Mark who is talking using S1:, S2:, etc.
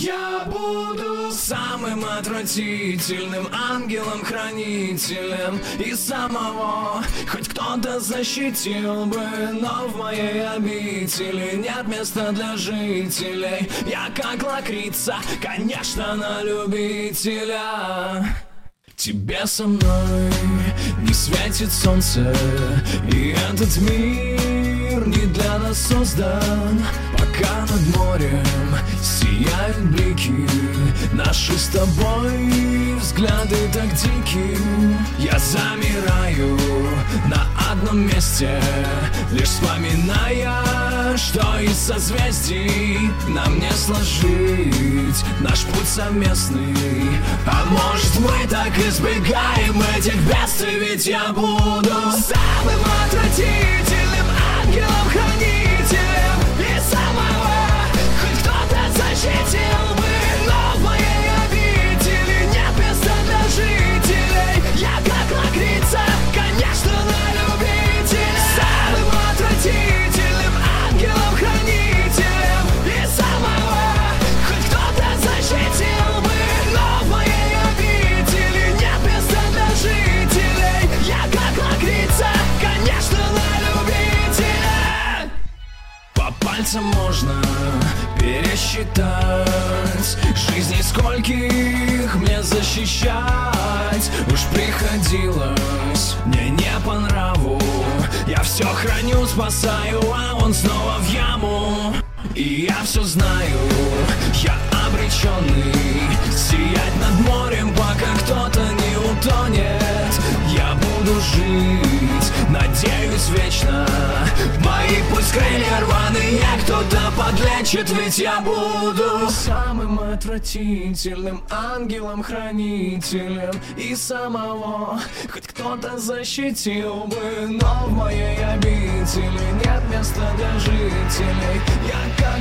S1: Я буду самым отвратительным ангелом-хранителем, и самого хоть кто-то защитил бы, но в моей обители нет места для жителей. Я как лакрица, конечно, на любителя. Тебе со мной не светит солнце, и этот мир не для нас создан. Пока над морем сияют блики, наши с тобой взгляды так дикие. Я замираю на одном месте, лишь вспоминая, что из созвездий нам не сложить наш путь совместный. А может, мы так избегаем этих бедствий, ведь я буду самым отвратительным ангелом-хранителем, и самого хоть кто-то защитил бы, но в моей обители нет места для жителей. Я как лакрица, конечно, на любителя. Самым отвратительным ангелом-хранителем, и самого хоть кто-то защитил бы, но в моей обители нет места для жителей. Я как лакрица, конечно, на любителя. По пальцам можно пересчитать жизни, скольких мне защищать. Уж приходилось мне не по нраву. Я все храню, спасаю, а он снова в яму. И я все знаю, я обреченный сиять над морем, пока кто-то не утонет. Я буду жить, надеюсь, вечно. Мои пусть крылья рваные кто-то подлечит, ведь я буду самым отвратительным ангелом-хранителем, и самого хоть кто-то защитил бы, но в моей обители нет места для жителей. Я